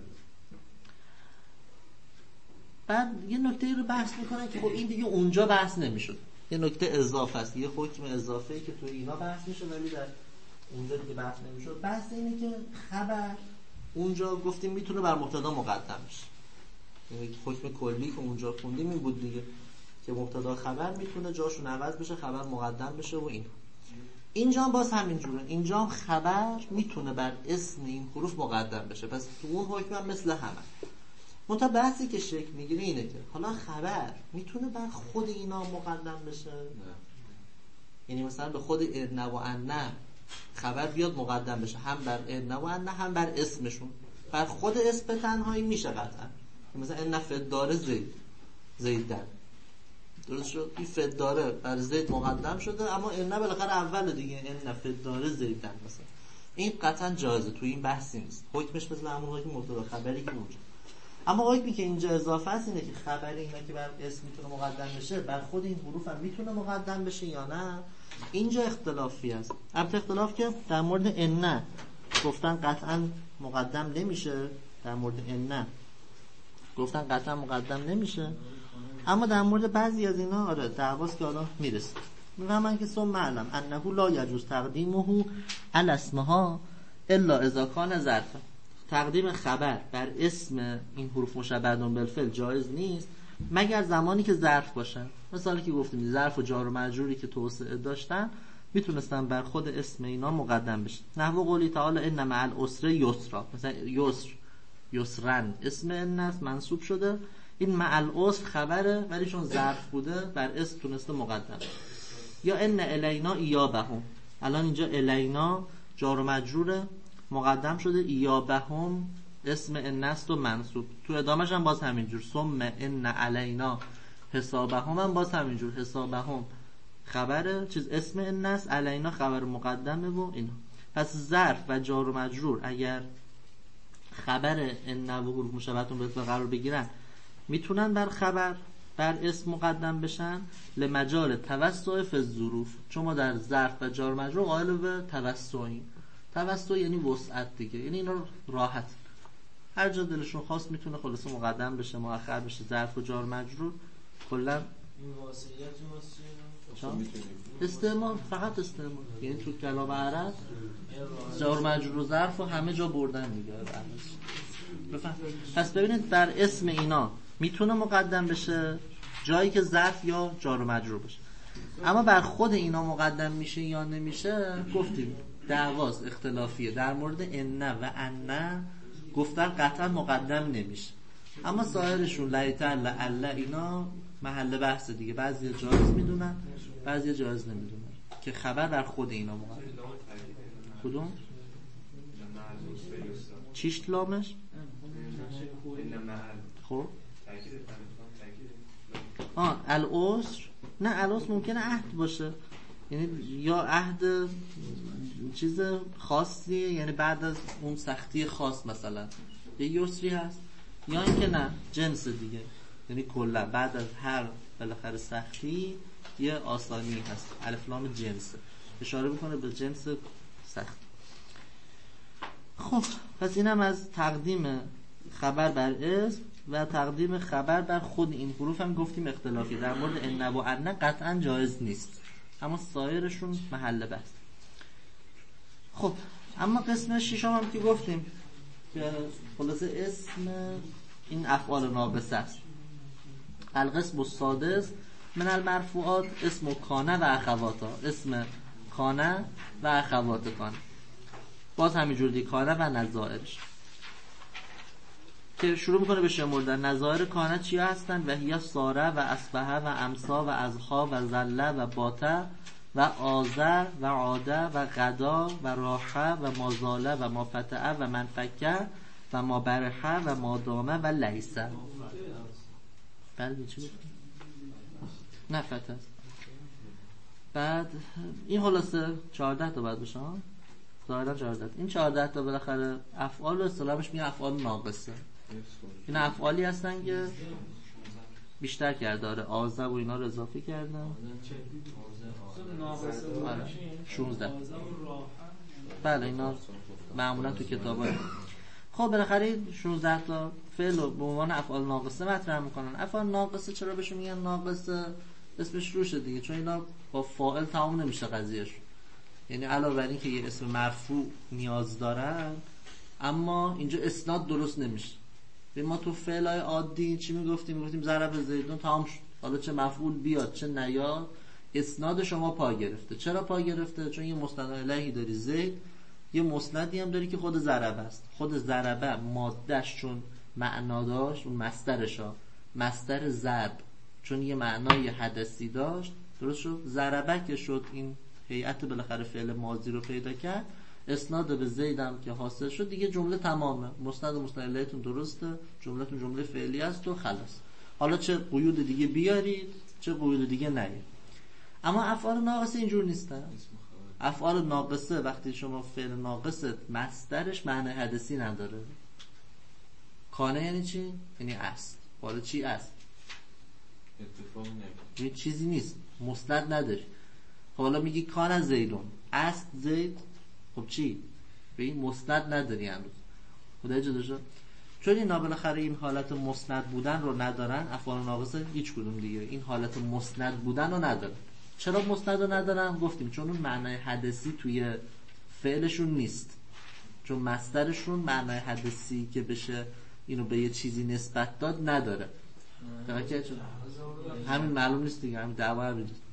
بعد یه نکته رو بحث میکنن که خب این دیگه اونجا بحث نمیشد، یه نکته اضافه است، یه حکم اضافه‌ای که تو اینا بحث میشه ولی در اونجا دیگه بحث نمیشد. بحث اینه که خبر اونجا گفتیم میتونه بر مبتدا مقدم بشه، یعنی حکم کلی که اونجا خوندیم این بود دیگه که مبتدا خبر میتونه جاشون عوض بشه، خبر مقدم بشه و این. اینجا هم باز همین جوره، اینجا هم خبر میتونه بر اسم این حروف مقدم بشه، پس تو اون حکم هم مثل همه. منتها بحثی که شکل میگیره اینه که حالا خبر میتونه بر خود اینا مقدم بشه؟ یعنی مثلا به خود ان و ان خبر بیاد مقدم بشه، هم بر ان و ان هم بر اسمشون. بر خود اسم به تنهایی میشه قطعا، مثلا ان فدار زیدن، درست شد؟ این فداره بر زید مقدم شده، اما ان بالاخره اول دیگه، ان فدار زیدن مثلا، این قطعا جایزه، توی این بحثی نیست، حکمش مثل همون حکم مبتدا خبری که اونجا. اما حکمی که اینجا اضافه است اینه که خبر اینا که بر اسم میتونه مقدم بشه بر خود این حروف هم میتونه مقدم بشه یا نه. اینجا اختلافی است. البته اختلاف که در مورد ان گفتن قطعا مقدم نمیشه، در مورد ان گفتن قطعا مقدم نمیشه، اما در مورد بعضی از اینا آره دعواست که حالا میرسه. میگم که ثم معلم انه لا یجوز تقدیمه علی اسمها الا اذا کان ظرفا. تقدیم خبر بر اسم این حروف مشبهه بالفعل جایز نیست مگر زمانی که ظرف باشن. مثلا که گفتیم ظرف و جار و مجروری که توسعه داشتن میتونستن بر خود اسم اینا مقدم بشن. نحو قولی تعالی ان مع العسر یسرا، مثلا یسرن اسم ان است منصوب شده، این مع العسر خبره ولی چون ظرف بوده بر اسم تونسته مقدم. یا ان الینا ایابهم، الان اینجا الینا جار و مجروره مقدم شده، ایابهم اسم ان است و منصوب. تو ادامهش هم باز همینجور ثم ان علینا حسابهم هم باز همینجور حسابهم خبره چیز اسم ان است، علینا خبر مقدمه و اینا. پس ظرف و جار و مجرور اگر خبر ان و حروف مشبهه‌تون به قرار بگیرن میتونن بر خبر بر اسم مقدم بشن لمجال توسع فی الظروف، چون ما در ظرف و جار و مجرور قائل به توسعیم. توسع یعنی وسعت دیگه، یعنی اینا راحت هر جا دلشون خواست میتونه خلاصه مقدم بشه مؤخر بشه. ظرف و جار مجرور کلا این واسطیت استعمال، فقط استعمال، یعنی تو کلام عرب جار مجرور و ظرف و همه جا بردن دیگه. بفهم. پس ببینید بر اسم اینا میتونه مقدم بشه جایی که ظرف یا جار و مجرور بشه، اما بر خود اینا مقدم میشه یا نمیشه گفتیم دعواست، اختلافیه. در مورد ان و ان گفتن قطعا مقدم نمیشه، اما سایرشون لیتر لعل اینا محل بحث دیگه، بعضی جایز میدونن بعضی جایز نمیدونن که خبر بر خود اینا مقدم. کدوم؟ چیشت لامش؟ خب العسر، نه العسر ممکنه عهد باشه، یعنی یا عهد چیز خاصیه، یعنی بعد از اون سختی خاص مثلا یه یسری هست، یا اینکه نه جنس دیگه، یعنی کلا بعد از هر بالاخره سختی یه آسانی هست، الف لام جنس اشاره میکنه به جنس سخت. خب پس اینم از تقدیم خبر بر اسم و تقدیم خبر بر خود این حروف هم گفتیم اختلافی. در مورد ان و ان قطعا جایز نیست، اما سایرشون محل بحث. خب اما قسم ششم هم که گفتیم که خلاصه اسم این افعال ناقصه است. القسم السادس من المرفوعات اسم کانه و اخواتا، اسم کانه و اخوات کانه، باز همینجور دی کانه و نظائرش که شروع میکنه به شمردن. نظائر کانه چی هستن؟ و هی ساره و اصبحه و امسا و ازخا و زله و باته و آذر و عاده و غدا و راحه و مازاله و مافتعه و منفکه و ما برحه و مادامه و لیسه. بله چی گفتیم؟ نه فتح است. بعد این خلاصه 14 تا باید بشه، ظاهرا 14. این 14 تا بالاخره افعال و اصطلاحش میگه افعال ناقصه. این افعالی هستن که بیشتر کرده، آره آزه و اینا رو اضافه کردن. 16. بله اینا معمولا تو کتابا. خب بالاخره 16 تا فعل رو به عنوان افعال ناقصه مطرح میکنن. افعال ناقصه چرا بهشون میگن ناقصه؟ اسمش روشه دیگه، چون اینا با فاعل تمام نمیشه قضیهش. یعنی علاوه بر این که یه اسم مرفوع نیاز دارن، اما اینجا اسناد درست نمیشه. ما تو فعلای عادی چی میگفتیم؟ میگفتیم ضرب زیدون تمام شد، حالا چه مفعول بیاد چه نیاد اسناد شما پا گرفته. چرا پا گرفته؟ چون یه مستند الیهی داری زید، یه مسندی هم داری که خود ضربه است. خود ضربه مادهش چون معنا داشت، اون مصدرشا مصدر ضرب چون یه معنای حدثی داشت، درست شد. ضربه که شد این هیئت بالاخره فعل ماضی رو پیدا کرد، اسناد به زیدم که حاصل شد، دیگه جمله تمامه. مسند الیهتون درسته، جملهتون جمله فعلی است و خلاص. حالا چه قیود دیگه بیارید چه قیود دیگه نیارید. اما افعال ناقصه اینجور نیستن. افعال ناقصه وقتی شما فعل ناقصت مصدرش معنی حدثی نداره. کانه یعنی چی؟ یعنی است. حالا چی است؟ اتفاق نمیفته، یه چیزی نیست، مسند نداری. حالا میگی کان زیدون، است زید، خب چی؟ به این مسند نداری هنوز. خدا جدا شد. چون اینا بالاخره این حالت مسند بودن رو ندارن، افعال ناقصه هیچ کدوم دیگه این حالت مسند بودن رو ندارن. چرا مسند رو ندارن؟ گفتیم چون اون معنای حدثی توی فعلشون نیست، چون مصدرشون معنای حدثی که بشه اینو به یه چیزی نسبت داد نداره. همین معلوم نیست دیگه، همین دعوا هم نیست.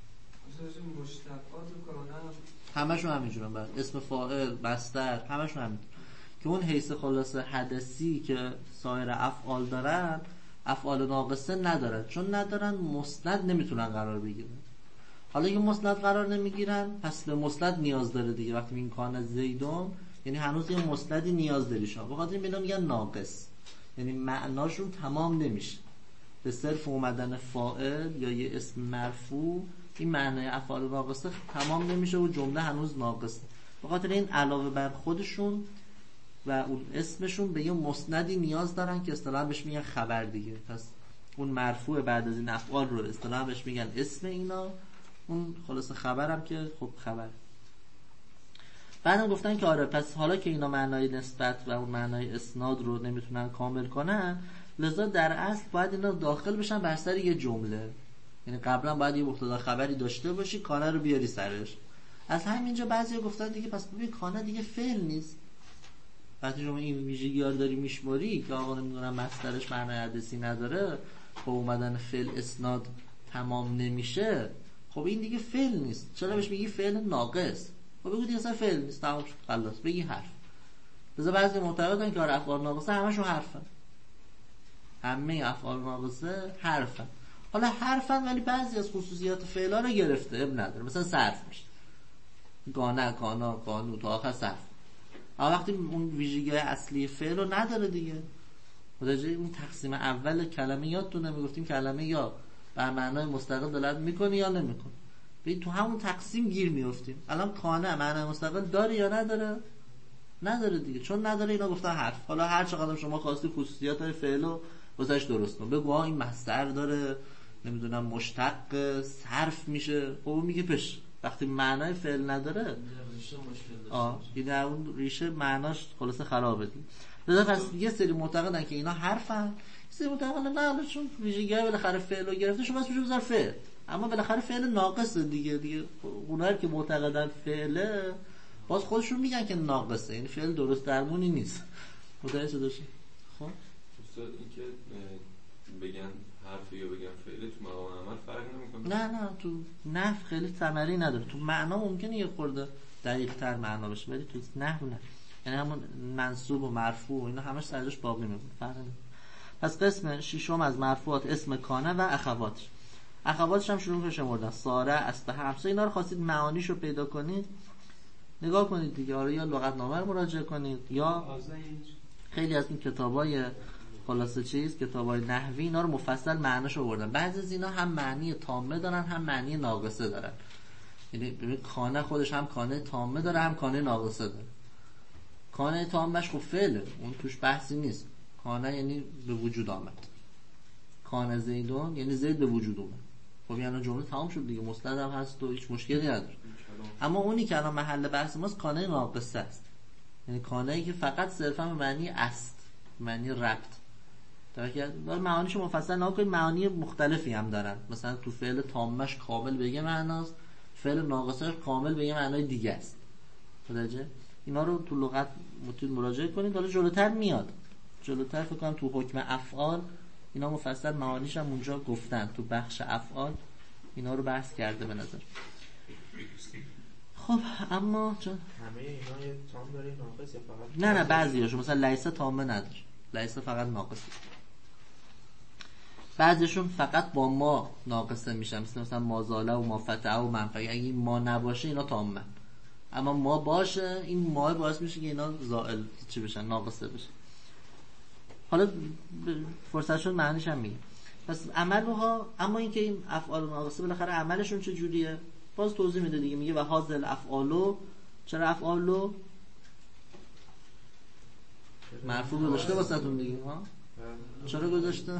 همشون همینجورن. بعد اسم فاعل، مصدر، همشون همین که اون حیث خلاصه حدثی که سایر افعال دارن افعال ناقصه ندارن. چون ندارن مسند نمیتونن قرار بگیرن. حالا اگه مسند قرار نمیگیرن پس به مسند نیاز داره دیگه. وقتی این کان زیدون یعنی هنوز یه مسندی نیاز داری شما. بخاطر این میگن ناقص، یعنی معناشون تمام نمیشه. به صرف اومدن فاعل یا یه اسم مرفوع این معنای افعال ناقصه تمام نمیشه و جمله هنوز ناقصه. بخاطر این علاوه بر خودشون و اون اسمشون به یه مسندی نیاز دارن که اصطلاحاً بهش میگن خبر دیگه. پس اون مرفوع بعد از این افعال رو اصطلاحاً بهش میگن اسم اینا، اون خلاص خبرم که خب خبر. بعدم گفتن که آره پس حالا که اینا معنای نسبت و اون معنای اسناد رو نمیتونن کامل کنن، لذا در اصل باید اینا داخل بشن بر سر یه جمله. یعنی قبلا باید یه مبتدا خبری داشته باشی، کانه رو بیاری سرش. از همینجا بعضیا گفتن دیگه پس ببین کانه دیگه فعل نیست. وقتی شما این ویژگی‌ها رو داری میشماری که آقا نمیدونم مصدرش معنای حدثی نداره، با اومدن فعل اسناد تمام نمیشه، خب این دیگه فعل نیست. چرا بهش میگی فعل ناقص؟ خب بگو دیگه اصلا فعل نیست، تمام شد خلاص، بگی حرف. لذا بعضی معتقدن که افعال ناقصه همشون حرفن. همه افعال ناقصه حرفن. حالا حرفن ولی بعضی از خصوصیات فعلا رو گرفته، اب نداره. مثلا صرف میشه، گانه، کانا، کانو تا آخر صرف. اما وقتی اون ویژگی اصلی فعل رو نداره دیگه. متوجه اون تقسیم اول کلمه یادتونه میگفتیم کلمه یا بر معنای مستقل دلالت میکنه یا نمیکنه. ببین تو همون تقسیم گیر میافتیم. الان کانه معنای مستقل داره یا نداره؟ نداره دیگه. چون نداره اینا گفتن حرف. حالا هر چقدر شما خواستی خصوصیات فعل رو واسش درست کن، بگو این مصدر داره، نمیدونم مشتق، صرف میشه، خب میگه پش. وقتی معنای فعل نداره ریشه مشکل این اون ریشه معناش خلاصه خرابه. پس یه سری معتقدن که اینا حرفن، یه سری معتقدن نه حالا چون ویژگی‌های بالاخره فعل رو گرفته شما بس بذار فعل، اما بالاخره فعل ناقصه دیگه اونایی که معتقدن فعله باز خودشون میگن که ناقصه، یعنی فعل درست درمونی نیست. متوجه داشتی؟ خب استاد این که بگن حرفی یا بگن فعل تو مقام عمل فرق نمیکنه؟ نه تو نحو خیلی ثمری نداره، تو معنا ممکنه یه خورده دقیق‌تر معنا بشه ولی تو نحو نه، یعنی همون منصوب و مرفوع و اینا همش سرجاش باقی میمونه، فرق نمیکنه. پس قسم ششم از مرفوعات اسم کانه و اخواتش هم شروع میشه شمردن، ساره، اسبه، همسا. اینا رو خواستید معانیشو پیدا کنید نگاه کنید دیگه، آره یا لغتنامه رو مراجعه کنید یا خیلی از این کتابای خلاصه کتابای نحوی اینا رو مفصل معنیشو آوردن. بعضی از اینا هم معنی تامه دارن هم معنی ناقصه دارن، یعنی ببین کانه خودش هم کانه تامه داره هم کانه ناقصه داره. کانه تامش خب فعله، اون توش بحثی نیست، کانه یعنی به وجود آمد، کانه زیدون یعنی زید به وجود اومد، خب یعنی جمله تمام شد دیگه، مسند هم هست و هیچ مشکلی نداره. اما اونی که الان محل بحث ماست کانه ناقصه است، یعنی کانه‌ای که فقط صرفا به معنی است، معنی ربط. تا معانیشو مفصل نگاه کنید، معانی مختلفی هم دارن، مثلا تو فعل تامش کامل به یه معناست، فعل ناقصش کامل به یه معنای دیگه است. متوجه؟ اینا رو تو لغت مراجعه کنید، حالا جلوتر میاد، جلوتر فکر کنم تو حکم افعال اینا مفصل معانیش هم اونجا گفتن، تو بخش افعال اینا رو بحث کرده به نظر. خب اما همه اینا یه تام داره ناقص یا فقط نه بعضیاشون مثلا لیسه تامه نداره، لیسه فقط ناقصه، بعضیشون فقط با ما ناقصه میشن، مثلا مازاله و مافتعه و منفعه، اگه این ما نباشه اینا تامه، اما ما باشه این ما باعث میشه که اینا زائل چی بشن، ناقصه بشن. حالا فرصت شد معنیش هم میگه. پس عملها، اما اینکه این افعال ناقصه بالاخره عملشون چه جوریه باز توضیح میده دیگه، میگه و هاذل افعالو، چرا افعالو مرفوع گذاشته واسهتون دیگه ها، چرا گذاشته؟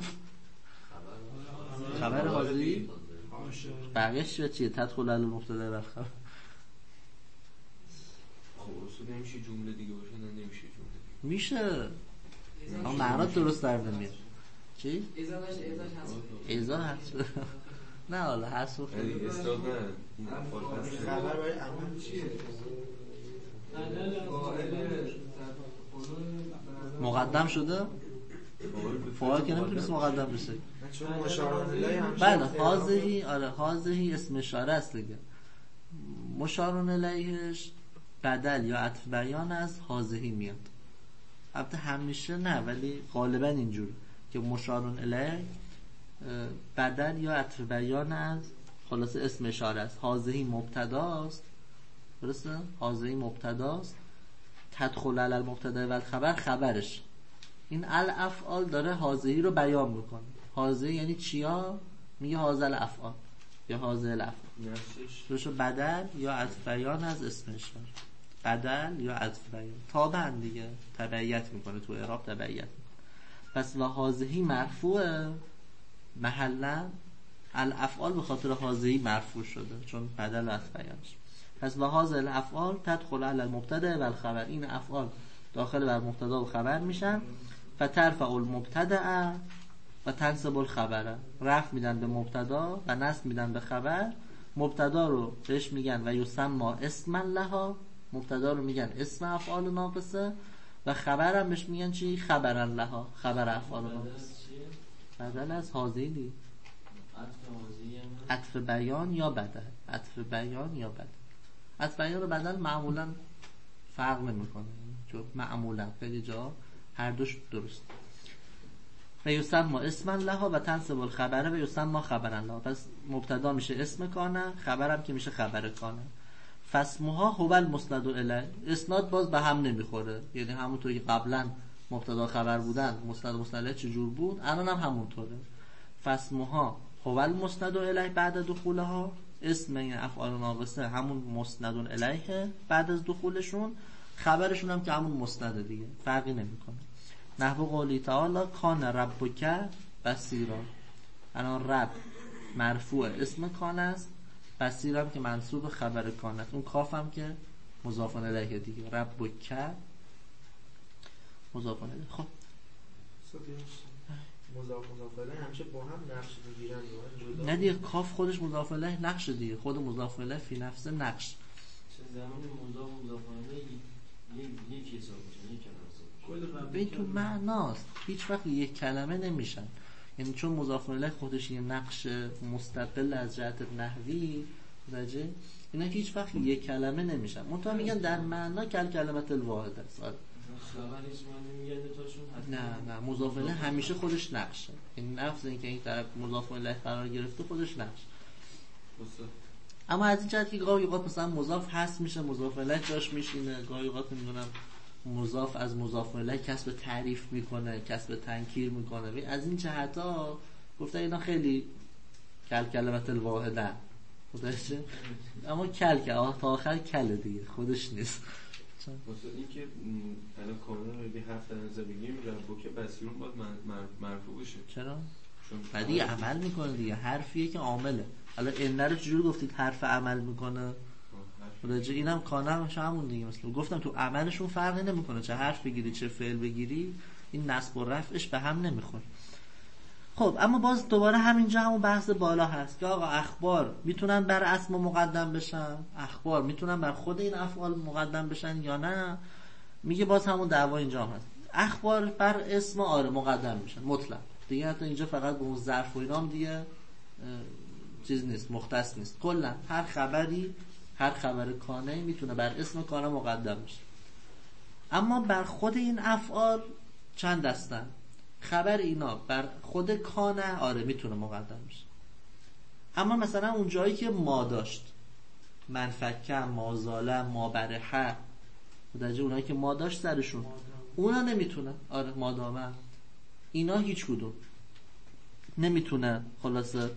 خبر حاضری بقیه‌اش چیه؟ تدخل علی المبتدا و خبر. خب اصلا نمیشه جمله دیگه باشه، نه نمیشه جمله دیگه میشه، اما معنا درست در نمیاد. چی؟ ایزا هست نه حالا هست و خیلی استاد نه این افعال هست. خبر برای عمل چیه؟ مقدم شده؟ فاعل که نمیتونست مقدم بشه چون مشارون الیه هم بله هازهی، آره هازهی اسم اشاره است دیگه، مشارون الیهش بدل یا عطف بیان از هازهی میاد. البته همیشه نه ولی غالبا اینجور که مشارون الیه بدل یا عطف بیان از خلاصه اسم اشاره است. هازهی مبتداست، درسته؟ هازهی مبتداست، تدخل علی المبتدا و خبر خبرش، این الافعال داره هازهی رو بیان میکنه. هازهی یعنی چیا؟ میگه هازل افعال یا هازل افعال روشو بدل یا عطف بیان از اسم اشاره، بدل یا عطف بیان تابع دیگه، تبعیت میکنه، تو اعراب تبعیت میکنه. پس و هازهی مرفوعه محلا، الافعال به خاطر هازهی مرفوع شده چون بدل و عطف بیانش. پس و هازل افعال تدخل علی المبتدا و الخبر، این افعال داخل بر مبتدا و خبر میشن. فترفع المبتدا و تنصب الخبر، رفع میدن به مبتدا و نصب میدن به خبر. مبتدا رو بهش میگن و یسمى اسما لها، مبتدا رو میگن اسم افعال ناقصه و خبر هم بهش میگن چی؟ خبرا لها، خبر افعال ناقصه. بدل از هازیلی عطف بیان یا بدل، عطف بیان یا بدل. عطف بیان و بدل معمولا فرق نمیکنه، چون معمولا خیلی جا هر دوش درست. و یسمى اسما لها و تنصب الخبر و یسمى خبرا لها. پس مبتدا میشه اسم کانه، خبرم که میشه خبر کانه. فاسمها هو المسند الیه، اسناد باز به هم نمیخوره، یعنی همونطور که قبلا مبتدا خبر بودن مسند الیه چجور بود الان هم همونطوره. فاسمها هو المسند الیه بعد دخولها، اسم این افعال ناقصه همون مسند الیه بعد از دخولشون، خبرشون هم که همون مسند دیگه، فرقی نمیکنه. نحو قولی تعالی کان ربک بصیرا، الان رب مرفوع اسم کان است، بصیر هم که منصوب خبر کان است، اون کاف هم که مضاف الیه دیگه. ربک مضاف الیه. خب مضاف الیه همیشه با هم نقش میگیرن یا نه دیگه، کاف خودش مضاف الیه نقش دیگه، خود مضاف الیه فی نفسه نقش. چه زمانی مضاف الیه یک حساب میشه، یک کلمه به تو معناست، هیچ وقت یک کلمه نمیشن. یعنی چون مضاف الیه خودش یه نقش مستقل از جهت نحوی درجه، اینا هیچ وقت یک کلمه نمیشن. منتها میگن در معنا کلمت الواحد است. خبر اسم میگن تاشون نه مضاف الیه همیشه خودش نقشه. این لفظ اینکه این طرف مضاف الیه قرار گرفته خودش نقش. اما از این جهت که گاهی اوقات مثلا مضاف هست میشه، مضاف الیه جاش میشینه، گاهی اوقات نمیدونم مضاف از مضاف الیه کسب تعریف میکنه، کسب تنکیر میکنه. از این جهتا گفته اینا خیلی کلمت الواحده خودشه، اما تا آخر کل دیگه خودش نیست. مثلا این که الان کاملا اگه حرف در نظر بگیریم ربو که بسیرون باید مرفوع بشه. چرا؟ چون بعدی عمل میکنه دیگه، حرفیه که عامله. حالا ان رو چجوری گفتید حرف عمل میکنه؟ خودش اینم کانه همون دیگه. مثلا گفتم تو عملشون فرقی نمیکنه، چه حرف بگیری چه فعل بگیری، این نصب و رفعش به هم نمیخوره. خب اما باز دوباره همینجا همون بحث بالا هست که آقا اخبار میتونن بر اسم مقدم بشن، اخبار میتونن بر خود این افعال مقدم بشن یا نه. میگه باز همون دعوا اینجا هست. اخبار بر اسم آره مقدم میشن مطلق دیگه، حتی اینجا فقط به اون ظرف و اینام دیگه چیز نیست، مختص نیست. کلا هر خبری، هر خبر کانه میتونه بر اسم کانه مقدم بشه. اما بر خود این افعال چند دستن. خبر اینا بر خود کانه آره میتونه مقدم بشه. اما مثلا اون جایی که ما داشت، منفکه، مازاله، ما برحه، درجه اونایی که ما داشت سرشون، اونا نمیتونه. آره مادامه، اینا هیچ کدوم نمیتونه خلاصه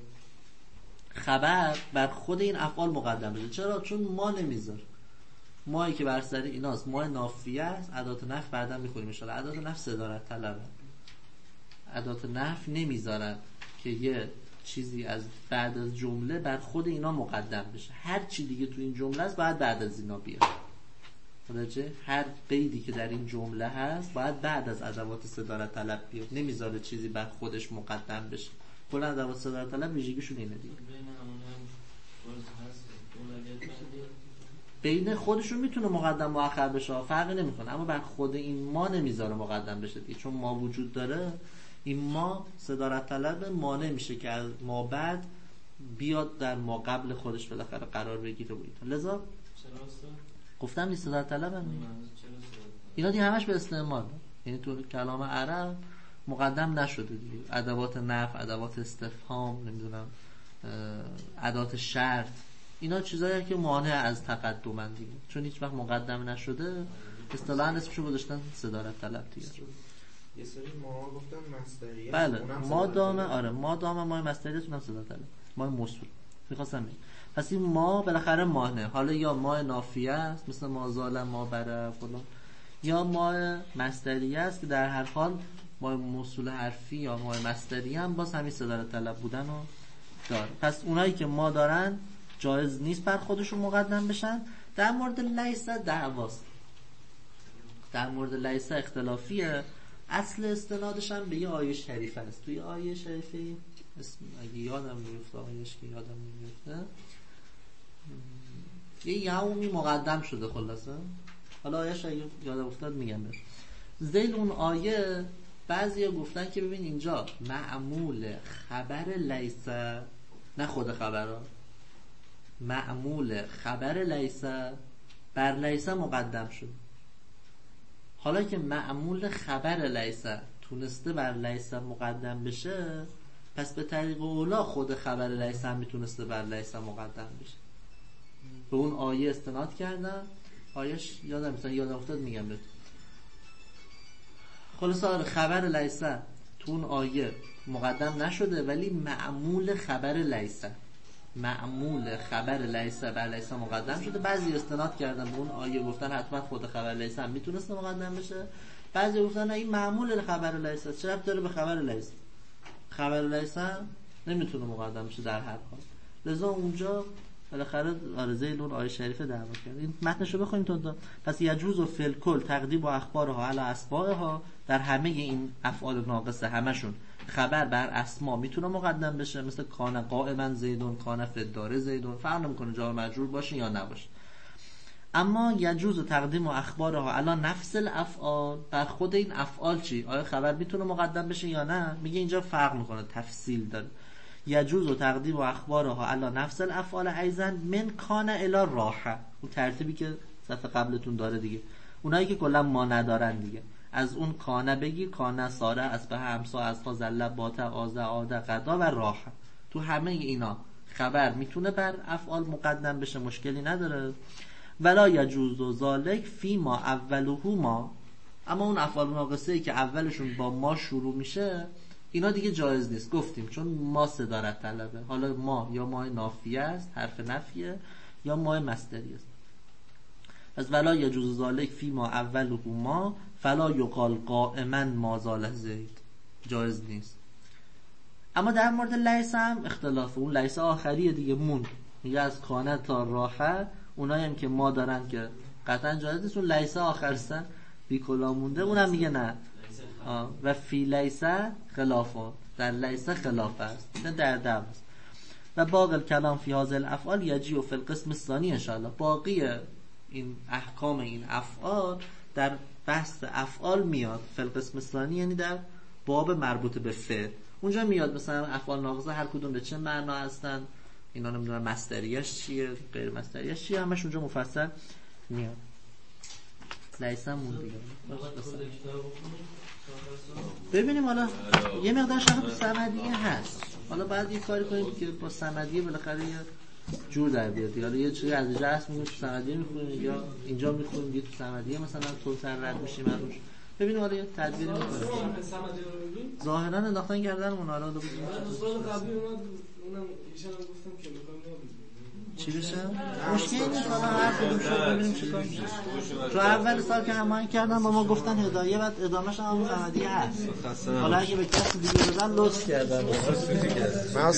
خبر بر خود این افعال مقدم بشه. چرا؟ چون ما نمیذاره. مایی که بر سر ایناست ما نافیه است، ادات نفی بعدا میخوریم ان شاء الله. ادات نفی صدارت طلبه، ادات نفی نمیذارن که یه چیزی از بعد از جمله بر خود اینا مقدم بشه. هر چی دیگه تو این جمله است باید بعد از اینا بیاد. درجه هر قیدی که در این جمله هست باید بعد از ادوات صدارت طلب بیاد. نمیذاره چیزی بر خودش مقدم بشه. کلا ادوات صدارت طلب ویژگیشون اینه دیگه. بین خودشون میتونه مقدم مؤخر بشه، فرقی نمیکنه، اما بر خود این ما نمیذاره مقدم بشه دیگه. چون ما وجود داره، این ما صدارت طلب مانع میشه که از ما بعد بیاد در ما قبل خودش بالاخره قرار بگیره. لذا گفتم این صدارت طلب اینا دیگه همش به استعمال، یعنی تو کلام عرب مقدم نشده دیگه. ادوات نفی، ادوات استفهام، نمیدونم ادوات شرط، اینا چیزایی که مانع از تقدمن دیگه، چون هیچ وقت مقدم نشده اصطلاحاً اسمشو گذاشتن صدارت طلب دیگه. یه سری ما گفتن مصدریه. بله ما دامه، آره ما دامه، ما مصدریه تونم صدارت طلب، ما موصول می‌خواستم بگم. پس این ما بالاخره مانع، حالا یا ما نافیه است مثل ما ظالم، ما بره فلان، یا ما مصدریه است که در هر حال ما موصول حرفی یا ما مصدریه هم باز همین صدارت طلب بودن رو داره. پس اونایی که ما دارن جایز نیست بر خودشون مقدم بشن. در مورد لیس دعواست، در مورد لیس اختلافیه. اصل استنادش هم به یه آیه شریفه است. توی آیه شریفه اسم اگه یادم میفته، آیهش که یادم نمیفته، یه یومی مقدم شده خلاصه. حالا آیهش اگه یادم افتاد میگم بهش. ذیل اون آیه بعضیا گفتن که ببین اینجا معمول خبر لیس، نه خود خبرها، معمول خبر لیس بر لیس مقدم شد. حالا که معمول خبر لیس تونسته بر لیس مقدم بشه، پس به طریق اولا خود خبر لیس هم میتونسته بر لیس مقدم بشه. به اون آیه استناد کردم، آیهش یادم افتاد میگم بهت. خلاصه خبر لیس تو اون آیه مقدم نشده، ولی معمول خبر لیس، معمول خبر لیس بر لیس مقدم شده. بعضی استناد کردن به اون آیه گفتن حتما خود خبر لیس هم میتونسته مقدم بشه، بعضی گفتن نه این معمول خبر لیس است، چه ربطی داره به خبر لیس؟ خبر لیس هم نمیتونه مقدم بشه در هر حال. لذا اونجا بالاخره زیل اون آیه شریف دعوا کرد. این متنشو بخونیم تا پس یجوز و فل کل تقدیم و اخبارها علی اسمائها، در همه این افعال ناقصه همشون خبر بر اسما میتونه مقدم بشه، مثل کان قائما زیدون، کان فی الدار زیدون، فرق نمیکنه جار مجرور باشه یا نباشه. اما یجوز و تقدیم و اخبارها علی نفس الافعال، بر خود این افعال چی؟ آیا خبر میتونه مقدم بشه یا نه؟ میگه اینجا فرق میکنه، تفصیل داره. یجوز و تقدیم و اخبارها علی نفس الافعال ایضا من کان الی راحه، اون ترتیبی که صفحه قبلتون داره دیگه، اونایی که کلا ما ندارن دیگه، از اون کانه بگیر، کانه ساره اصبح امسا اصفا زله بات آزه عاده قدا و راحه، تو همه اینا خبر میتونه بر افعال مقدم بشه، مشکلی نداره. ولا یجوز و ذالک فی ما اولهو ما، اما اون افعال ناقصه‌ای که اولشون با ما شروع میشه اینا دیگه جایز نیست، گفتیم چون ما صدارت طلبه. حالا ما یا ما نافیه است، حرف نفیه، یا ما مصدری است. پس ولا یجوز ذالک فی ما اولهو ما فلا یقال قائما ما زال زید، جایز نیست. اما در مورد لیس هم اختلاف، اون لیس آخریه دیگه موند، میگه از کانه تا راحه، اونایی هم که ما دارن که قطعا جایز نیست، اون لیس آخر هستن بی کلا مونده، اونم میگه نه. و فی لیس خلافات، در لیس خلاف است، در دو است. و باقی الکلام فی هذه الافعال یجی و فی القسم الثانی ان شاء الله، باقی این احکام این افعال در بحث افعال میاد. فی القسم الثانی یعنی در باب مربوط به فعل، اونجا میاد مثلا افعال ناقصه هر کدوم به چه معنا هستن، اینا نمیدونم مصدریش چیه، غیر مصدریش چیه، همش اونجا مفصل میاد. لیسمون دیگه ببینیم. حالا یه مقدار شاید تو صمدیه هست، حالا باید یه کاری کنیم که با صمدیه بالاخره یه جور در بیاد. حالا یه چیزی از اینجا هست میگیم تو صمدیه میخونیم، یا اینجا میخونیم یه تو صمدیه مثلا توسر رد میشیم روش. ببینیم حالا یه تدبیری میکنیم. ظاهرا انداختن کردنمون حالا دو بودیم چی بشه؟ مشکلی نیست، حالا هر کدوم شد ببینیم چی کار میشه. تو اول سال که هماهنگ کردن با ما گفتن هدایه، بعد ادامهش هم صمدیه هست. حالا اگه به کسی دیگه بدن لطف کردن.